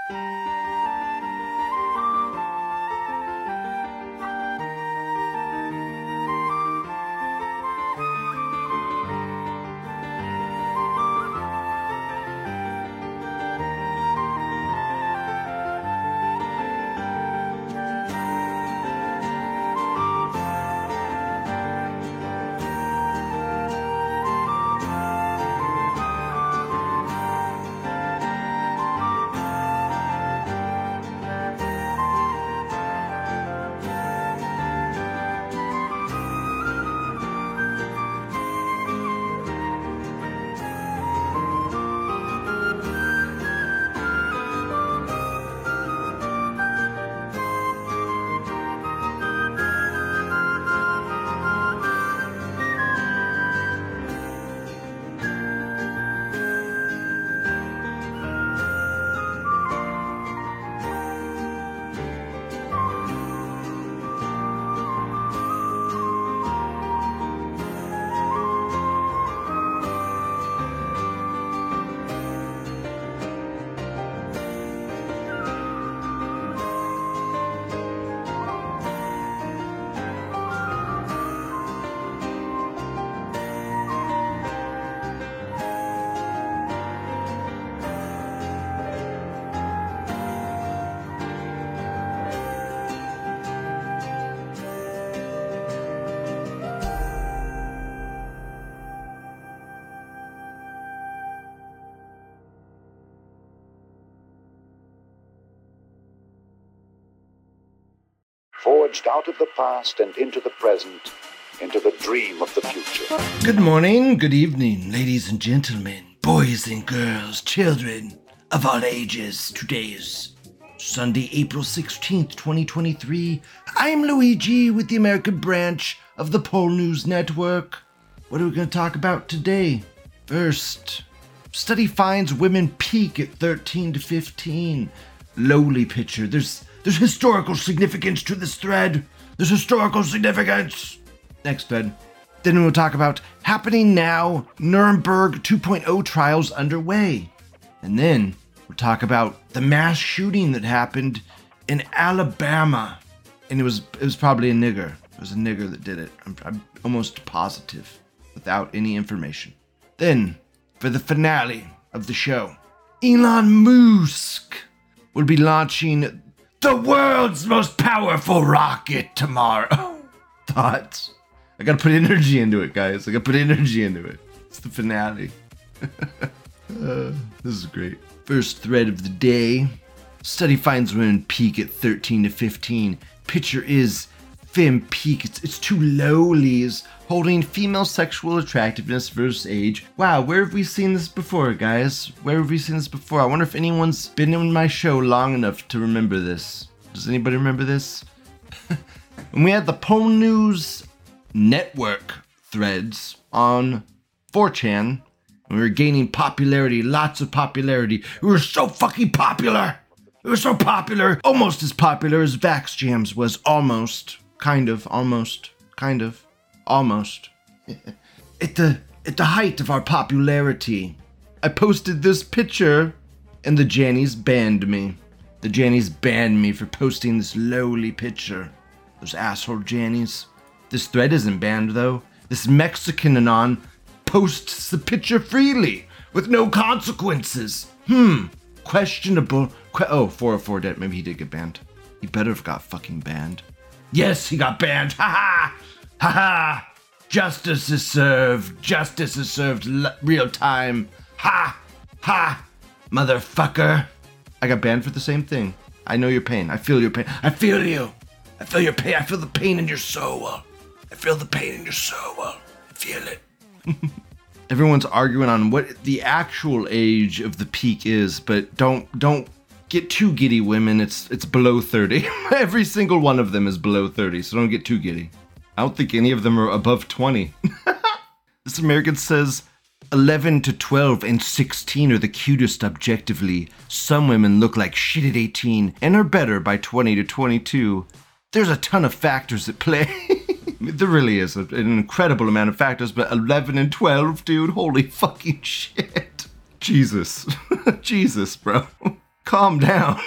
Forged out of the past and into the present, into the dream of the future. Good morning, good evening, ladies and gentlemen, boys and girls, children of all ages. Today is Sunday, April 16th, 2023. I'm Luigi with the American branch of the Pole News Network. What are we going to talk about today? First, study finds women peak at 13 to 15. Lowly picture. There's historical significance to this thread. There's historical significance. Next thread. Then we'll talk about happening now, Nuremberg 2.0 trials underway. And then we'll talk about the mass shooting that happened in Alabama. And it was probably a nigger. It was a nigger that did it. I'm almost positive, without any information. Then, for the finale of the show, Elon Musk will be launching the world's most powerful rocket tomorrow. Thoughts? I gotta put energy into it, guys. I gotta put energy into it. It's the finale. This is great. First thread of the day. Study finds women peak at 13 to 15. Picture is femme peak. It's two lowlies holding female sexual attractiveness versus age. Wow, where have we seen this before, guys? Where have we seen this before? I wonder if anyone's been in my show long enough to remember this. Does anybody remember this? And we had the Pole News Network threads on 4chan. We were gaining popularity, lots of popularity. We were so fucking popular. We were so popular. Almost as popular as Vax Jams was. Almost. Kind of. Almost. Kind of. Almost. At the height of our popularity, I posted this picture, and the Jannies banned me. The Jannies banned me for posting this lowly picture. Those asshole Jannies. This thread isn't banned, though. This Mexican anon posts the picture freely, with no consequences. Questionable. 404 dead. Maybe he did get banned. He better have got fucking banned. Yes, he got banned. Ha ha! Ha ha! Justice is served. Justice is served real time. Ha! Ha! Motherfucker. I got banned for the same thing. I know your pain. I feel your pain. I feel you. I feel your pain. I feel the pain in your soul. I feel the pain in your soul. I feel it. Everyone's arguing on what the actual age of the peak is, but don't get too giddy, women. It's below 30. Every single one of them is below 30, so don't get too giddy. I don't think any of them are above 20. This American says 11 to 12 and 16 are the cutest objectively. Some women look like shit at 18 and are better by 20 to 22. There's a ton of factors at play. There really is an incredible amount of factors, but 11 and 12, dude, holy fucking shit. Jesus. Jesus, bro. calm down.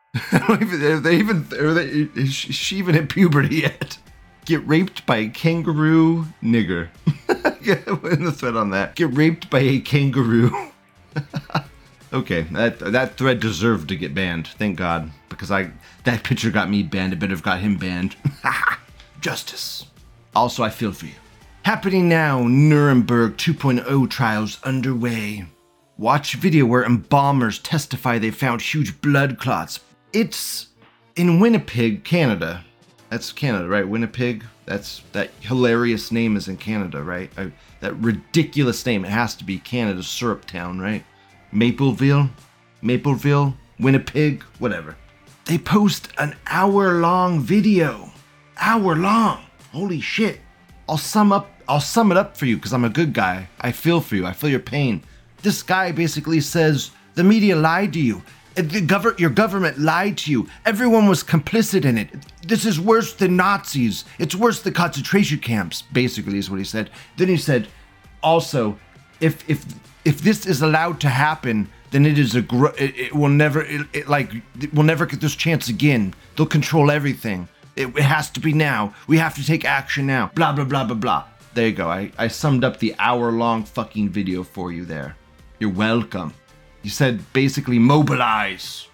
Is she even at puberty yet? Get raped by a kangaroo nigger. In the thread on that. Get raped by a kangaroo. Okay, that thread deserved to get banned. Thank God, because that picture got me banned. It better have got him banned. Justice. Also, I feel for you. Happening now, Nuremberg 2.0 trials underway. Watch video where embalmers testify they found huge blood clots. It's in Winnipeg, Canada. That's Canada, right? Winnipeg? That hilarious name is in Canada, right? That ridiculous name. It has to be Canada's syrup town, right? Mapleville, Winnipeg, whatever. They post an hour-long video. Hour-long. Holy shit. I'll sum it up for you because I'm a good guy. I feel for you. I feel your pain. This guy basically says the media lied to you. Your government lied to you. Everyone was complicit in it. This is worse than Nazis. It's worse than concentration camps, basically is what he said. Then he said, also, if this is allowed to happen, then it will never get this chance again. They'll control everything. It has to be now. We have to take action now. Blah, blah, blah, blah, blah. There you go. I summed up the hour-long fucking video for you there. You're welcome. You said basically mobilize.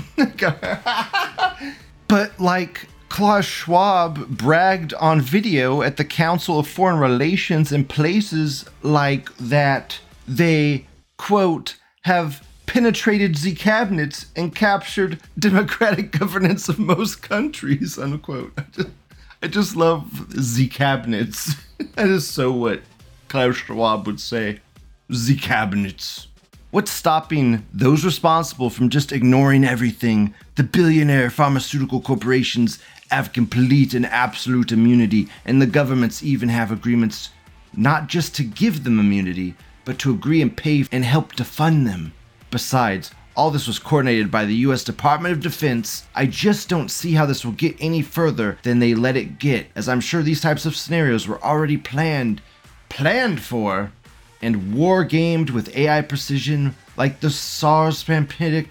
But like Klaus Schwab bragged on video at the Council of Foreign Relations in places like that, they, quote, have penetrated Z cabinets and captured democratic governance of most countries, unquote. I just love Z cabinets. That is so what Klaus Schwab would say. Z cabinets. What's stopping those responsible from just ignoring everything? The billionaire pharmaceutical corporations have complete and absolute immunity, and the governments even have agreements not just to give them immunity, but to agree and pay and help to fund them. Besides, all this was coordinated by the US Department of Defense. I just don't see how this will get any further than they let it get, as I'm sure these types of scenarios were already planned for, and war-gamed with AI precision, like the SARS pandemic,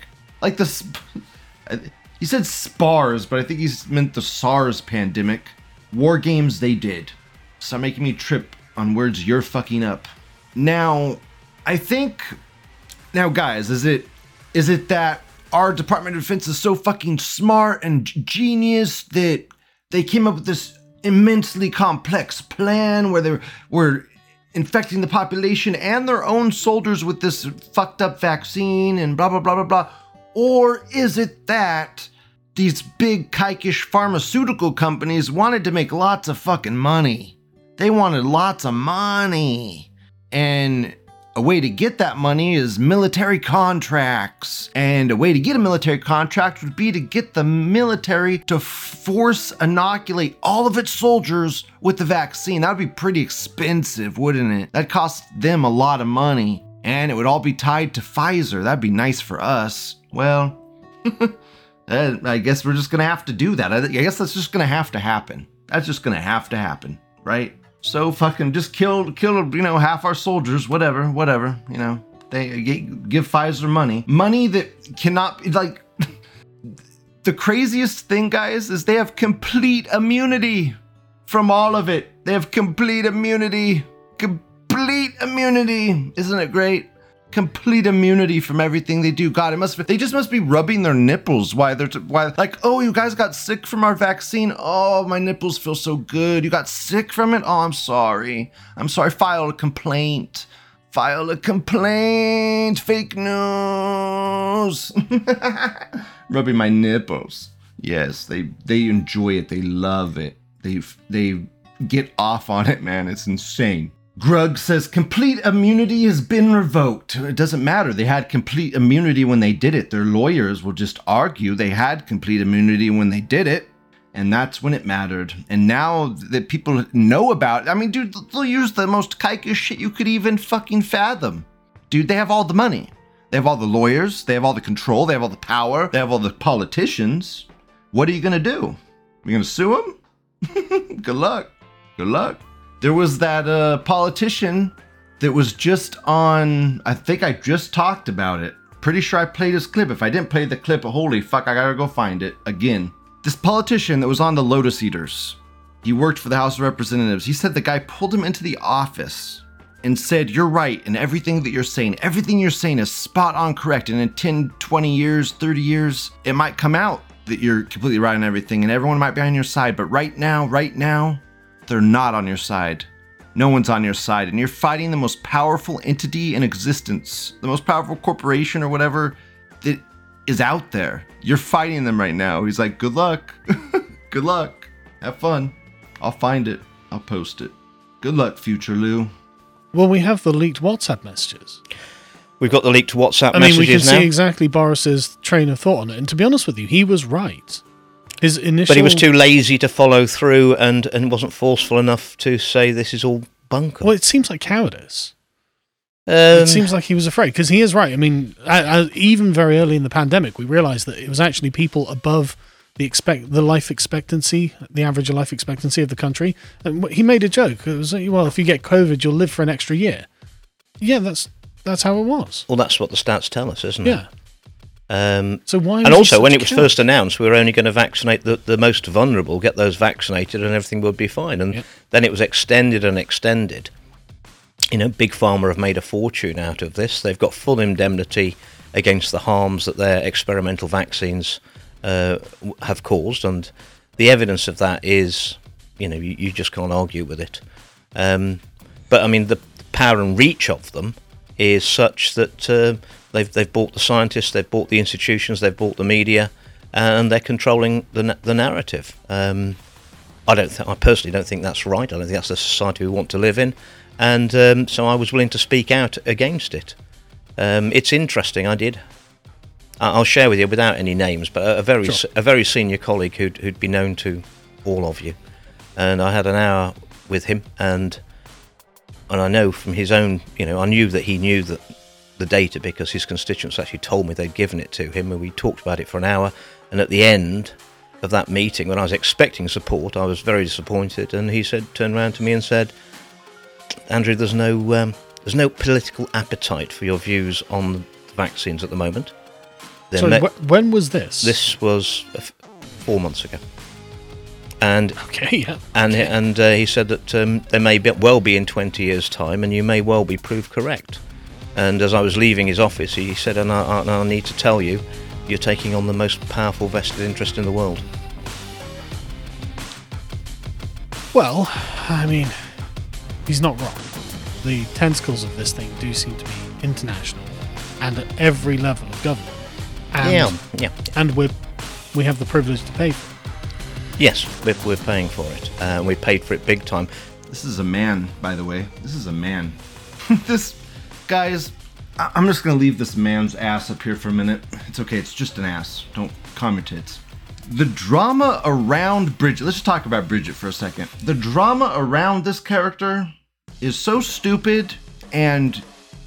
he said SPARS, but I think he meant the SARS pandemic. War games they did. Stop making me trip on words you're fucking up. Now, guys, is it that our Department of Defense is so fucking smart and genius that they came up with this immensely complex plan where they were infecting the population and their own soldiers with this fucked up vaccine and blah, blah, blah, blah, blah? Or is it that these big kikish pharmaceutical companies wanted to make lots of fucking money? They wanted lots of money. And a way to get that money is military contracts. And a way to get a military contract would be to get the military to force inoculate all of its soldiers with the vaccine. That would be pretty expensive, wouldn't it? That'd cost them a lot of money. And it would all be tied to Pfizer. That'd be nice for us. Well, I guess we're just gonna have to do that. I guess that's just gonna have to happen. That's just gonna have to happen, right? So fucking just kill, half our soldiers, whatever, They give Pfizer money that cannot, like, the craziest thing, guys, is they have complete immunity from all of it. They have complete immunity. Complete immunity. Isn't it great? Complete immunity from everything they do. God, they just must be rubbing their nipples while like, oh, you guys got sick from our vaccine. Oh, my nipples feel so good. You got sick from it? Oh, I'm sorry. File a complaint. Fake news. Rubbing my nipples. Yes, they enjoy it. They love it. They get off on it, man. It's insane. Grug says complete immunity has been revoked. It doesn't matter. They had complete immunity when they did it. Their lawyers will just argue they had complete immunity when they did it. And that's when it mattered. And now that people know about it, I mean, dude, they'll use the most kikish shit you could even fucking fathom. Dude, they have all the money. They have all the lawyers. They have all the control. They have all the power. They have all the politicians. What are you going to do? You going to sue them? Good luck. There was that politician that was just on, I think I just talked about it. pretty sure I played his clip. If I didn't play the clip, holy fuck, I gotta go find it again. This politician that was on the Lotus Eaters, he worked for the House of Representatives. He said the guy pulled him into the office and said, you're right in everything that you're saying. Everything you're saying is spot on correct. And in 10, 20 years, 30 years, it might come out that you're completely right on everything and everyone might be on your side. But right now, they're not on your side. No one's on your side. And you're fighting the most powerful entity in existence, the most powerful corporation or whatever that is out there. You're fighting them right now. He's like, good luck. Good luck. Have fun. I'll find it. I'll post it. Good luck, future Lou. Well, we have the leaked WhatsApp messages. We've got the leaked WhatsApp messages now. We can see exactly Boris's train of thought on it. And to be honest with you, he was right. His initial... But he was too lazy to follow through and wasn't forceful enough to say this is all bunkum. Well, it seems like cowardice. It seems like he was afraid, because he is right. I mean, even very early in the pandemic, we realised that it was actually people above the life expectancy, the average life expectancy of the country. And he made a joke. It was, well, if you get COVID, you'll live for an extra year. Yeah, that's how it was. Well, that's what the stats tell us, isn't it? Yeah. So why? And also, when it was first announced, we were only going to vaccinate the most vulnerable, get those vaccinated, and everything would be fine. And then it was extended and extended. You know, Big Pharma have made a fortune out of this. They've got full indemnity against the harms that their experimental vaccines have caused, and the evidence of that is, you just can't argue with it. But I mean, the power and reach of them is such that they've bought the scientists, they've bought the institutions, they've bought the media, and they're controlling the narrative. I personally don't think that's right. I don't think that's the society we want to live in, and so I was willing to speak out against it. It's interesting. I'll share with you without any names, but a very senior colleague who'd be known to all of you, and I had an hour with him, and I know from his own, I knew that he knew that the data because his constituents actually told me they'd given it to him, and we talked about it for an hour. And at the end of that meeting, when I was expecting support, I was very disappointed, and he turned around to me and said, "Andrew, there's no political appetite for your views on the vaccines at the moment." So when was this? This was 4 months ago. And he said that there may well be in 20 years' time, and you may well be proved correct. And as I was leaving his office, he said, and I need to tell you, you're taking on the most powerful vested interest in the world. Well, I mean, he's not wrong. The tentacles of this thing do seem to be international and at every level of government. And, and we have the privilege to pay for it. Yes, we're paying for it. We paid for it big time. This is a man, by the way. This is a man. Guys, I'm just going to leave this man's ass up here for a minute. It's okay, it's just an ass. Don't calm your tits. The drama around Bridget, let's just talk about Bridget for a second. The drama around this character is so stupid, and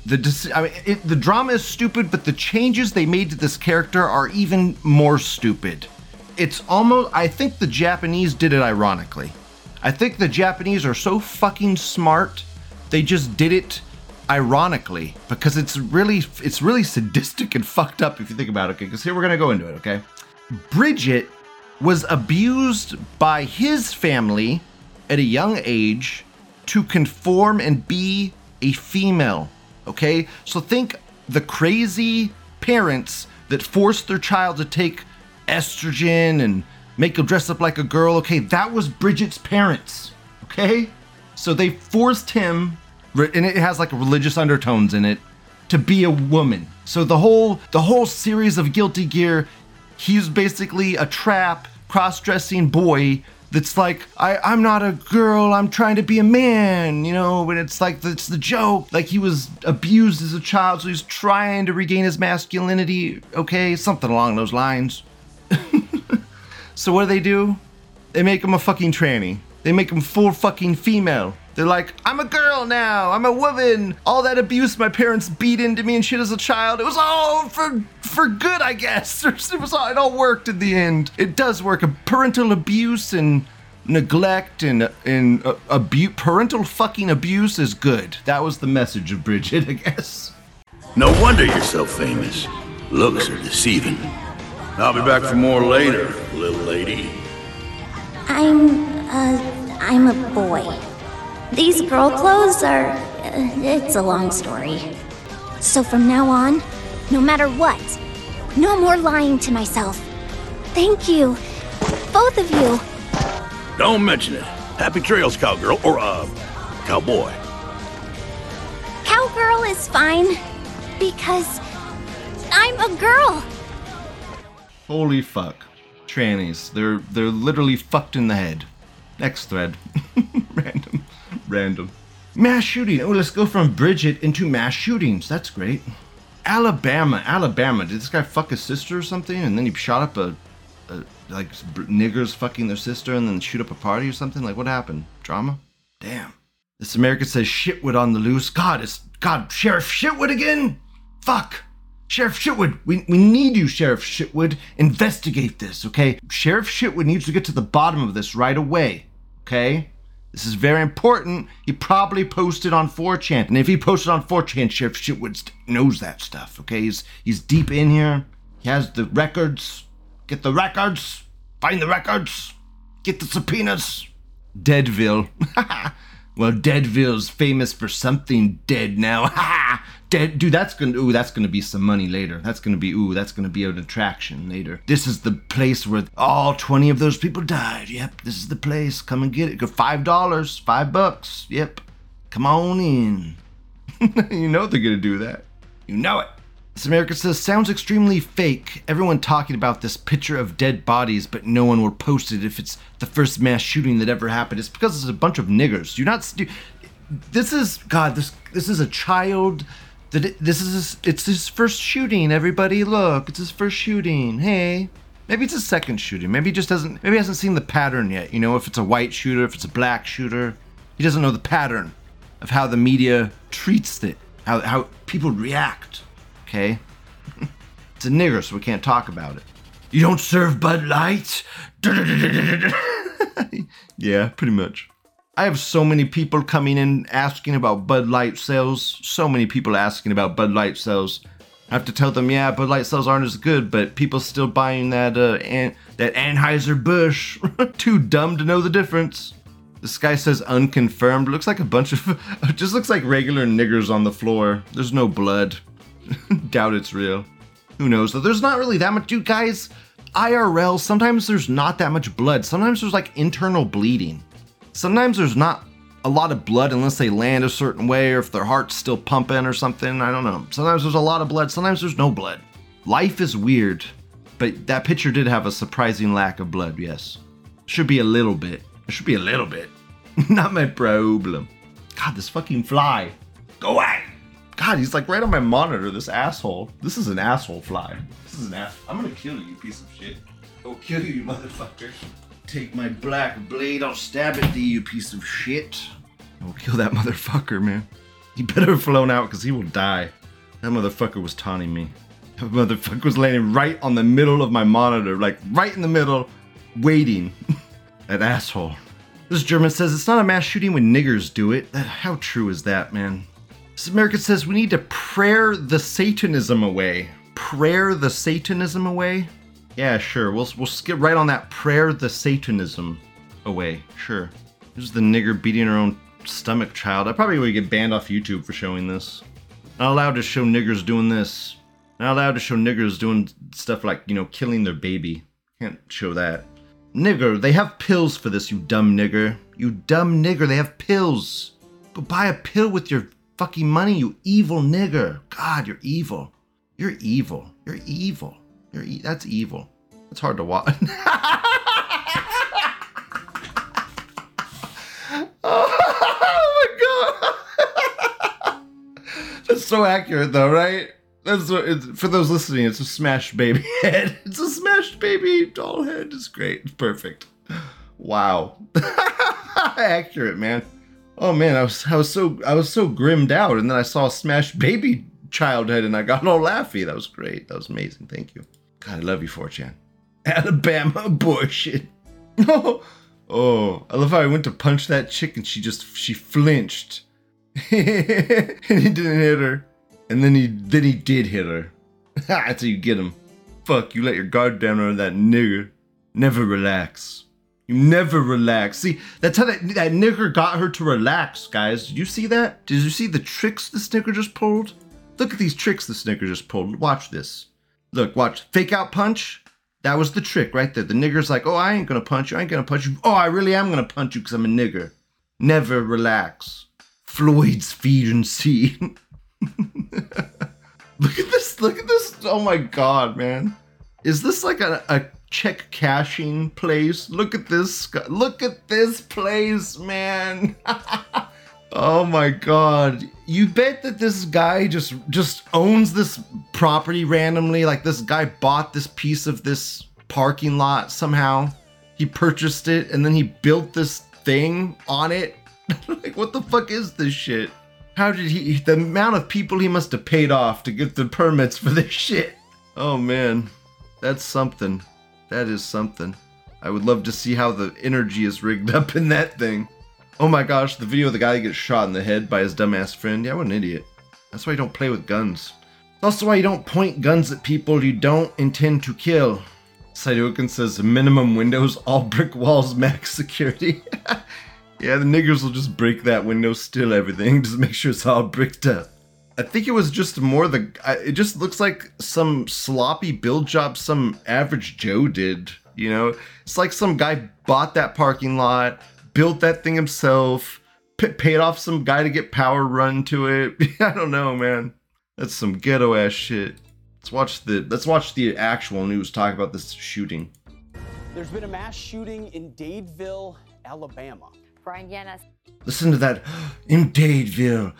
the drama is stupid, but the changes they made to this character are even more stupid. It's almost, I think the Japanese did it ironically. I think the Japanese are so fucking smart, they just did it ironically, because it's really sadistic and fucked up if you think about it, okay? Because here we're gonna go into it, okay? Bridget was abused by his family at a young age to conform and be a female, okay? So think the crazy parents that forced their child to take estrogen and make them dress up like a girl, okay? That was Bridget's parents, okay? So they forced him, and it has like religious undertones in it, to be a woman. So the whole series of Guilty Gear, he's basically a trap, cross-dressing boy that's like, I'm not a girl, I'm trying to be a man, and it's like, it's the joke. Like, he was abused as a child, so he's trying to regain his masculinity, okay? Something along those lines. So what do? They make him a fucking tranny. They make him full fucking female. They're like, I'm a girl now, I'm a woman. All that abuse my parents beat into me and shit as a child, it was all for good, I guess. It all worked in the end. It does work. Parental abuse and neglect and parental fucking abuse is good. That was the message of Bridget, I guess. No wonder you're so famous. Looks are deceiving. I'll be back for more later, little lady. I'm a boy. These girl clothes are... it's a long story. So from now on, no matter what, no more lying to myself. Thank you. Both of you. Don't mention it. Happy trails, cowgirl, or, cowboy. Cowgirl is fine, because I'm a girl. Holy fuck. Trannies. They're literally fucked in the head. Next thread. Random. Mass shooting. Oh, let's go from Bridget into mass shootings. That's great. Alabama. Did this guy fuck his sister or something? And then he shot up like niggers fucking their sister and then shoot up a party or something? Like, what happened? Drama? Damn. This American says Shitwood on the loose. God, Sheriff Shitwood again? Fuck. Sheriff Shitwood, we need you, Sheriff Shitwood. Investigate this, okay? Sheriff Shitwood needs to get to the bottom of this right away, okay? This is very important. He probably posted on 4chan. And if he posted on 4chan, Sheriff Shitwood knows that stuff, okay? He's deep in here. He has the records. Get the records. Find the records. Get the subpoenas. Deadville. Well, Deadville's famous for something dead now. Dead, dude, that's gonna be some money later. That's gonna be an attraction later. This is the place where all 20 of those people died. Yep, this is the place. Come and get it. Go $5, $5. Yep, come on in. You know they're gonna do that. You know it. This American says, sounds extremely fake. Everyone talking about this picture of dead bodies, but no one will post it if it's the first mass shooting that ever happened. It's because it's a bunch of niggers. This is a child. It's his first shooting, everybody. Look, it's his first shooting. Hey. Maybe it's his second shooting. Maybe he hasn't seen the pattern yet. You know, if it's a white shooter, if it's a black shooter. He doesn't know the pattern of how the media treats it, how people react. Okay? It's a nigger, so we can't talk about it. You don't serve Bud Light? Yeah, pretty much. I have so many people coming in asking about Bud Light sales. So many people asking about Bud Light sales. I have to tell them, yeah, Bud Light sales aren't as good, but people still buying that Anheuser-Busch. Too dumb to know the difference. This guy says unconfirmed. Looks like a bunch of... just looks like regular niggers on the floor. There's no blood. Doubt it's real. Who knows? Though there's not really that much. Dude, guys, IRL, sometimes there's not that much blood. Sometimes there's like internal bleeding. Sometimes there's not a lot of blood unless they land a certain way or if their heart's still pumping or something. I don't know. Sometimes there's a lot of blood. Sometimes there's no blood. Life is weird. But that picture did have a surprising lack of blood, yes. Should be a little bit. It should be a little bit. Not my problem. God, this fucking fly. Go away. God, he's like right on my monitor, this asshole. This is an asshole fly. This is an asshole. I'm gonna kill you, you piece of shit. I'll kill you, you motherfucker. Take my black blade, I'll stab it to you, piece of shit. I'll kill that motherfucker, man. He better have flown out, because he will die. That motherfucker was taunting me. That motherfucker was landing right on the middle of my monitor, like right in the middle, waiting. That asshole. This German says, it's not a mass shooting when niggers do it. How true is that, man? This American says, we need to prayer the Satanism away. Prayer the Satanism away? Yeah, sure. We'll skip right on that. Prayer the Satanism away. Sure. This is the nigger beating her own stomach child. I probably would get banned off YouTube for showing this. Not allowed to show niggers doing this. Not allowed to show niggers doing stuff like, you know, killing their baby. Can't show that. Nigger, they have pills for this, you dumb nigger. You dumb nigger, they have pills. Go buy a pill with your fucking money, you evil nigger. God, you're evil. You're evil. You're evil. That's evil. It's hard to watch. Oh my god. That's so accurate though, right? That's for those listening, it's a smashed baby head. It's a smashed baby doll head. It's great. It's perfect. Wow. Accurate, man. Oh man, I was so grimmed out, and then I saw a smashed baby child head and I got all laughy. That was great. That was amazing. Thank you. God, I love you, 4chan. Alabama bullshit. Oh, I love how I went to punch that chick and she flinched. And he didn't hit her. And then he did hit her. That's how you get him. Fuck, you let your guard down on that nigger. Never relax. You never relax. See, that's how that nigger got her to relax, guys. Did you see that? Did you see the tricks this nigger just pulled? Look at these tricks this nigger just pulled. Watch this. Look, watch. Fake out punch. That was the trick right there. The nigger's like, oh, I ain't gonna punch you. I ain't gonna punch you. Oh, I really am gonna punch you because I'm a nigger. Never relax. Floyd's feed and see. Look at this. Look at this. Oh my God, man. Is this like a check cashing place? Look at this. Look at this place, man. Oh my God. You bet that this guy just owns this property randomly. Like this guy bought this piece of this parking lot somehow. He purchased it and then he built this thing on it. Like, what the fuck is this shit? How did the amount of people he must have paid off to get the permits for this shit. Oh man, that's something. That is something. I would love to see how the energy is rigged up in that thing. Oh my gosh, the video of the guy that gets shot in the head by his dumbass friend. Yeah, what an idiot. That's why you don't play with guns. It's also why you don't point guns at people you don't intend to kill. Saidokin says, minimum windows, all brick walls, max security. Yeah, the niggers will just break that window, steal everything, just make sure it's all bricked up. I think it was just more it just looks like some sloppy build job some average Joe did, you know? It's like some guy bought that parking lot, built that thing himself, paid off some guy to get power run to it. I don't know, man. That's some ghetto ass shit. Let's watch the actual news talk about this shooting. There's been a mass shooting in Dadeville, Alabama. Brian Yanes. Listen to that. In Dadeville,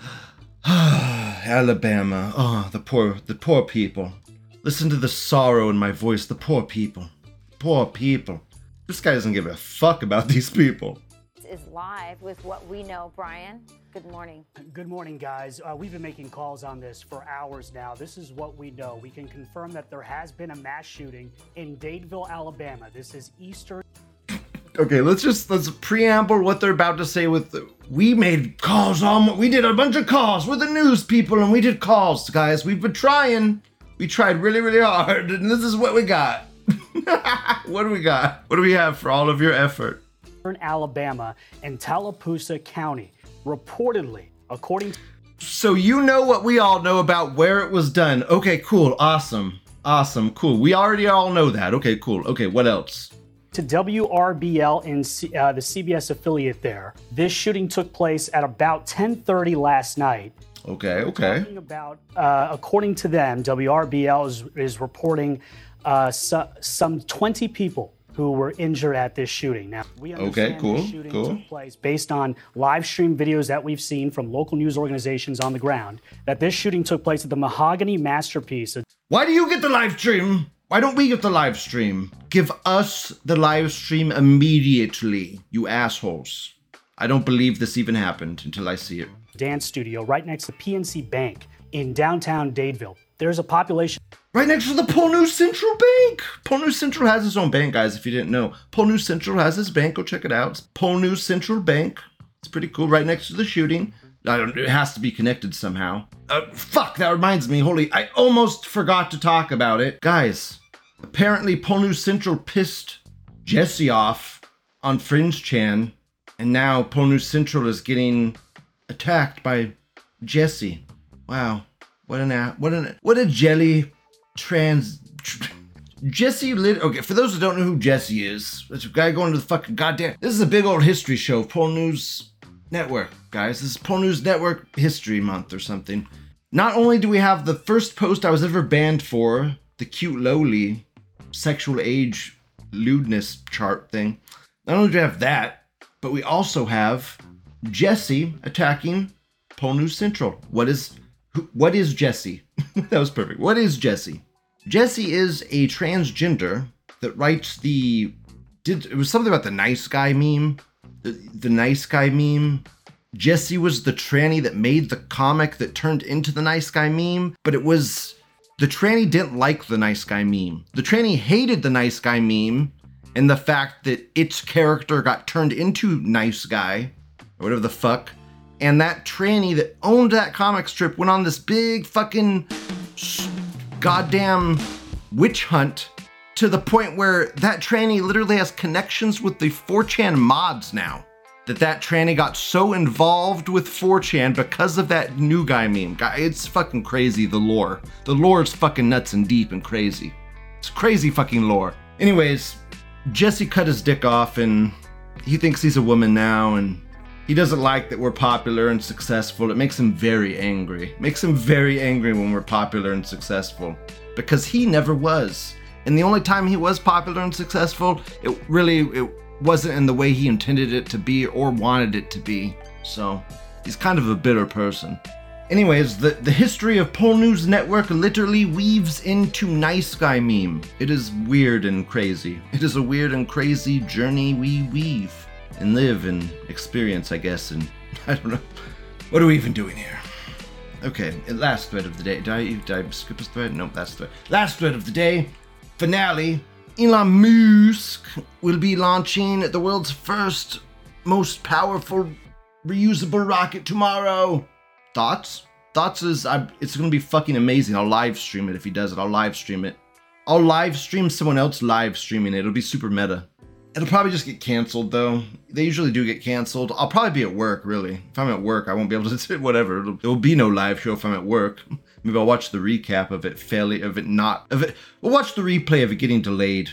Alabama. Oh, the poor people. Listen to the sorrow in my voice. The poor people. Poor people. This guy doesn't give a fuck about these people. Is live with what we know. Brian, good morning. Good morning, guys. We've been making calls on this for hours now. This is what we know. We can confirm that there has been a mass shooting in Dadeville, Alabama. This is Eastern. Okay, let's preamble what they're about to say with we made calls we did a bunch of calls with the news people and we did calls, guys. We've been trying. We tried really, really hard and this is what we got. What do we got? What do we have for all of your effort? In Alabama and Tallapoosa County, reportedly, according to... So you know what we all know about where it was done. Okay, cool, awesome, cool. We already all know that. Okay, cool. Okay, what else? To WRBL and the CBS affiliate there. This shooting took place at about 10:30 last night. Okay. Talking about, according to them, WRBL is reporting some 20 people who were injured at this shooting. Now, we understand this shooting took place based on live stream videos that we've seen from local news organizations on the ground, that this shooting took place at the Mahogany Masterpiece. Why do you get the live stream? Why don't we get the live stream? Give us the live stream immediately, you assholes. I don't believe this even happened until I see it. Dance studio right next to PNC Bank in downtown Dadeville. There's a population... Right next to the Pounu Central Bank. Pounu Central has its own bank, guys, if you didn't know. Pounu Central has its bank. Go check it out. It's Pounu Central Bank. It's pretty cool. Right next to the shooting. It has to be connected somehow. Fuck, that reminds me. I almost forgot to talk about it. Guys, apparently Pounu Central pissed Jesse off on Fringe Chan. And now Pounu Central is getting attacked by Jesse. Wow. What a jelly Jesse okay, for those who don't know who Jesse is, that's a guy going to the fucking goddamn... This is a big old history show, Ponu's Network, guys. This is Ponu's Network History Month or something. Not only do we have the first post I was ever banned for, the cute lowly sexual age lewdness chart thing. Not only do we have that, but we also have Jesse attacking Pounu Central. What is Jesse? That was perfect. What is Jesse? Jesse is a transgender that writes it was something about the nice guy meme. The nice guy meme. Jesse was the tranny that made the comic that turned into the nice guy meme, but it was, the tranny didn't like the nice guy meme. The tranny hated the nice guy meme and the fact that its character got turned into nice guy, or whatever the fuck. And that tranny that owned that comic strip went on this big fucking goddamn witch hunt to the point where that tranny literally has connections with the 4chan mods now. That tranny got so involved with 4chan because of that new guy meme. It's fucking crazy, the lore. The lore is fucking nuts and deep and crazy. It's crazy fucking lore. Anyways, Jesse cut his dick off and he thinks he's a woman now, and he doesn't like that we're popular and successful. It makes him very angry. It makes him very angry when we're popular and successful, because he never was. And the only time he was popular and successful, it wasn't in the way he intended it to be or wanted it to be. So he's kind of a bitter person. Anyways, the history of Pol News Network literally weaves into Nice Guy meme. It is weird and crazy. It is a weird and crazy journey we weave and live and experience, I guess. And I don't know. What are we even doing here? Okay, last thread of the day. Did I skip a thread? Nope, that's the thread. Last thread of the day. Finale. Elon Musk will be launching the world's first, most powerful, reusable rocket tomorrow. Thoughts? Thoughts is it's going to be fucking amazing. I'll live stream it if he does it. I'll live stream it. I'll live stream someone else live streaming it. It'll be super meta. It'll probably just get canceled though. They usually do get canceled. I'll probably be at work, really. If I'm at work, I won't be able to do whatever. There will be no live show if I'm at work. Maybe I'll watch the recap of it we'll watch the replay of it getting delayed.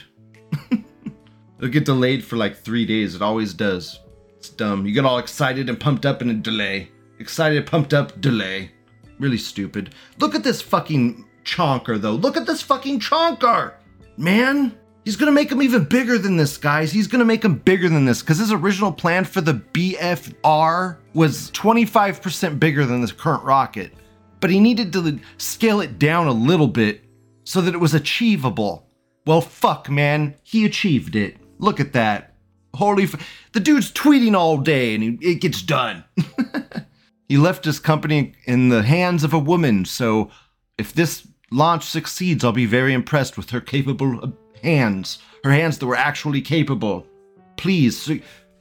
It'll get delayed for like 3 days. It always does. It's dumb. You get all excited and pumped up and a delay. Excited, pumped up, delay. Really stupid. Look at this fucking chonker though. Look at this fucking chonker! Man! He's gonna make him even bigger than this, guys. He's gonna make him bigger than this, because his original plan for the BFR was 25% bigger than this current rocket. But he needed to scale it down a little bit so that it was achievable. Well, fuck, man. He achieved it. Look at that. The dude's tweeting all day and it gets done. He left his company in the hands of a woman, so if this launch succeeds, I'll be very impressed with her capable hands. Her hands that were actually capable. Please,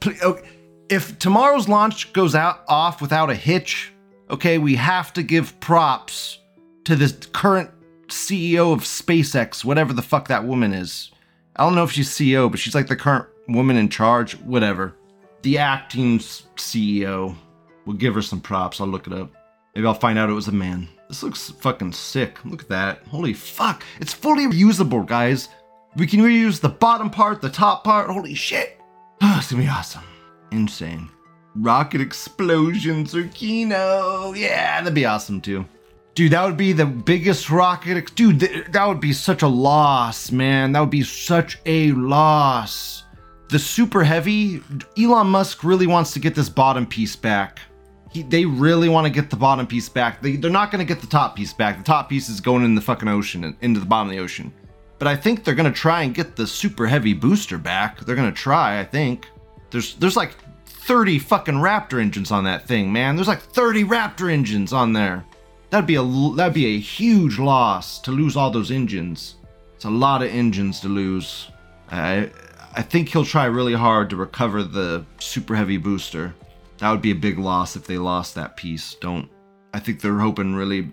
if tomorrow's launch goes off without a hitch, okay, we have to give props to this current CEO of SpaceX, whatever the fuck that woman is. I don't know if she's CEO, but she's like the current woman in charge, whatever. The acting CEO. We'll give her some props. I'll look it up. Maybe I'll find out it was a man. This looks fucking sick. Look at that. Holy fuck. It's fully reusable, guys. We can reuse the bottom part, the top part. Holy shit. It's gonna be awesome. Insane. Rocket explosions or Kino. Yeah, that'd be awesome too. Dude, that would be the biggest rocket. Dude, that would be such a loss, man. That would be such a loss. The Super Heavy, Elon Musk really wants to get this bottom piece back. They really want to get the bottom piece back. They're not going to get the top piece back. The top piece is going in the fucking ocean, into the bottom of the ocean. But I think they're going to try and get the Super Heavy booster back. They're going to try, I think. There's like 30 fucking Raptor engines on that thing, man. There's like 30 Raptor engines on there. That'd be a huge loss to lose all those engines. It's a lot of engines to lose. I think he'll try really hard to recover the Super Heavy booster. That would be a big loss if they lost that piece. I think they're hoping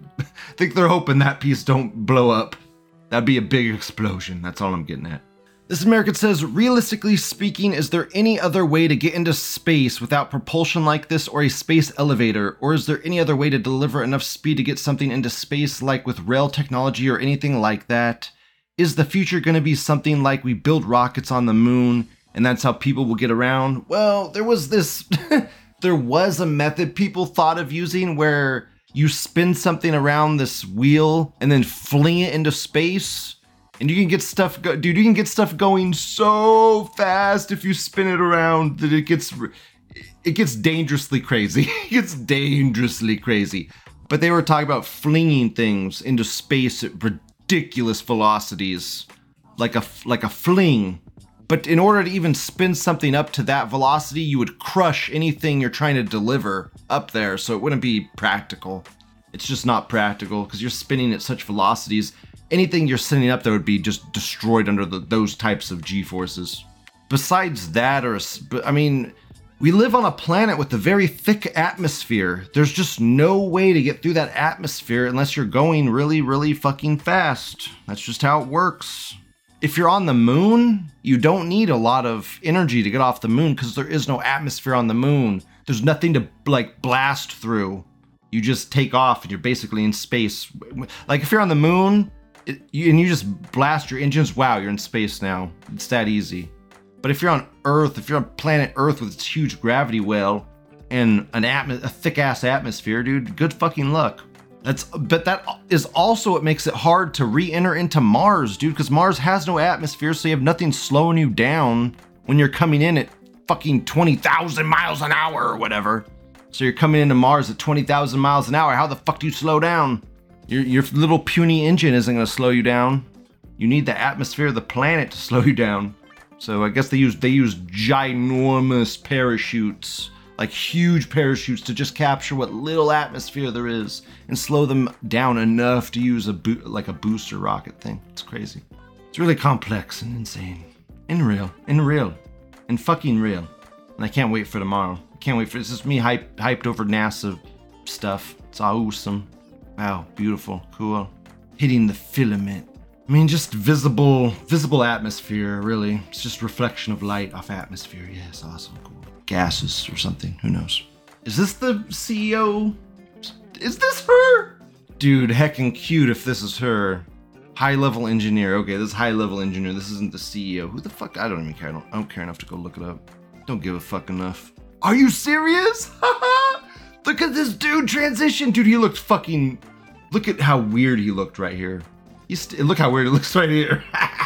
that piece don't blow up. That'd be a big explosion. That's all I'm getting at. This American says, realistically speaking, is there any other way to get into space without propulsion like this or a space elevator? Or is there any other way to deliver enough speed to get something into space like with rail technology or anything like that? Is the future going to be something like we build rockets on the moon and that's how people will get around? Well, there was a method people thought of using where you spin something around this wheel and then fling it into space. And you can get stuff, you can get stuff going so fast if you spin it around that it gets dangerously crazy. It gets dangerously crazy. But they were talking about flinging things into space at ridiculous velocities, like a fling. But in order to even spin something up to that velocity, you would crush anything you're trying to deliver up there, so it wouldn't be practical. It's just not practical because you're spinning at such velocities. Anything you're sending up there would be just destroyed under those types of G-forces. Besides that, We live on a planet with a very thick atmosphere. There's just no way to get through that atmosphere unless you're going really, really fucking fast. That's just how it works. If you're on the moon, you don't need a lot of energy to get off the moon because there is no atmosphere on the moon. There's nothing to like blast through. You just take off and you're basically in space. Like if you're on the moon and you just blast your engines, wow, you're in space now. It's that easy. But if you're on Earth, if you're on planet Earth with its huge gravity well and a thick-ass atmosphere, dude, good fucking luck. But that is also what makes it hard to re-enter into Mars, dude, because Mars has no atmosphere, so you have nothing slowing you down when you're coming in at fucking 20,000 miles an hour or whatever. So you're coming into Mars at 20,000 miles an hour. How the fuck do you slow down? Your little puny engine isn't going to slow you down. You need the atmosphere of the planet to slow you down. So I guess they use ginormous parachutes, like huge parachutes, to just capture what little atmosphere there is and slow them down enough to use like a booster rocket thing. It's crazy. It's really complex and insane. And real. And fucking real. And I can't wait for tomorrow. I can't wait for it's just me hyped over NASA stuff. It's awesome. Wow, beautiful, cool. Hitting the filament. I mean, just visible atmosphere, really. It's just reflection of light off atmosphere. Yes, awesome, cool. Gases or something, who knows? Is this the CEO? Is this her? Dude, heckin' cute if this is her. High-level engineer. Okay, this is high-level engineer. This isn't the CEO. Who the fuck? I don't even care. I don't care enough to go look it up. Don't give a fuck enough. Are you serious? Look at this dude transition. Dude, he looked fucking... Look at how weird he looked right here. Look how weird it looks right here.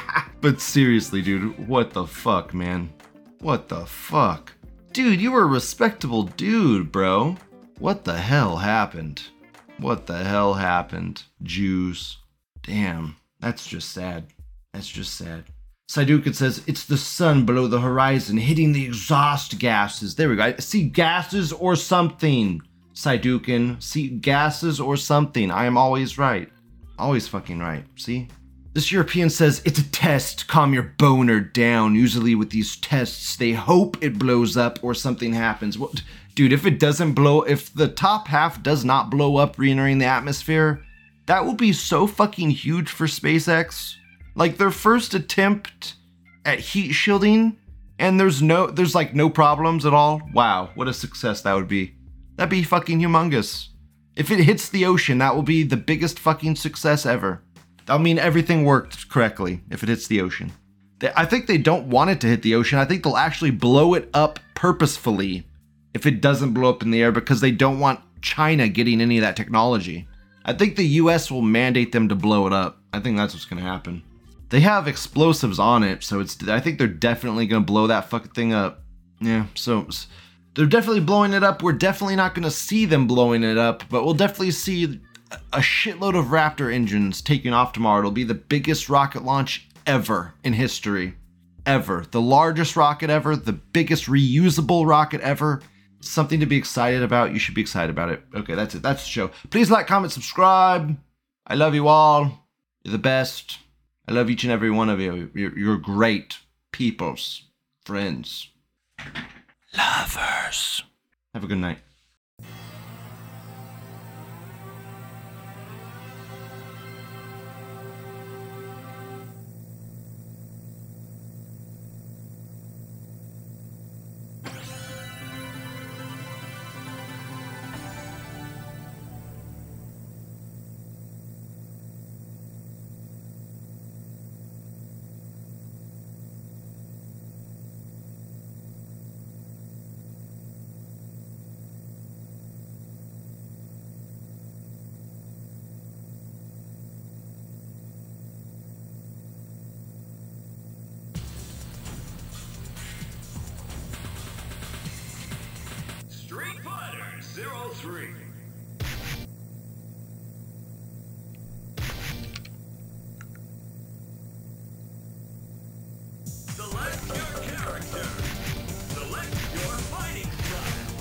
But seriously, dude, what the fuck, man? What the fuck? Dude, you were a respectable dude, bro. What the hell happened? What the hell happened? Jews. Damn, that's just sad. That's just sad. Saidukin says, it's the sun below the horizon hitting the exhaust gases. There we go. I see gases or something. Saidukin, see gases or something. I am always right. Always fucking right. See? This European says, it's a test. Calm your boner down. Usually with these tests, they hope it blows up or something happens. Well, dude, if it doesn't blow, if the top half does not blow up re-entering the atmosphere, that will be so fucking huge for SpaceX. Like their first attempt at heat shielding, and there's like no problems at all. Wow, what a success that would be. That'd be fucking humongous. If it hits the ocean, that will be the biggest fucking success ever. That'll mean everything worked correctly if it hits the ocean. I think they don't want it to hit the ocean. I think they'll actually blow it up purposefully if it doesn't blow up in the air because they don't want China getting any of that technology. I think the US will mandate them to blow it up. I think that's what's going to happen. They have explosives on it, so I think they're definitely going to blow that fucking thing up. Yeah, so they're definitely blowing it up. We're definitely not going to see them blowing it up, but we'll definitely see a shitload of Raptor engines taking off tomorrow. It'll be the biggest rocket launch ever in history. Ever. The largest rocket ever. The biggest reusable rocket ever. Something to be excited about. You should be excited about it. Okay, that's it. That's the show. Please like, comment, subscribe. I love you all. You're the best. I love each and every one of you. You're great peoples. Friends. Lovers. Have a good night. Street Fighter 03. Select your character. Select your fighting style.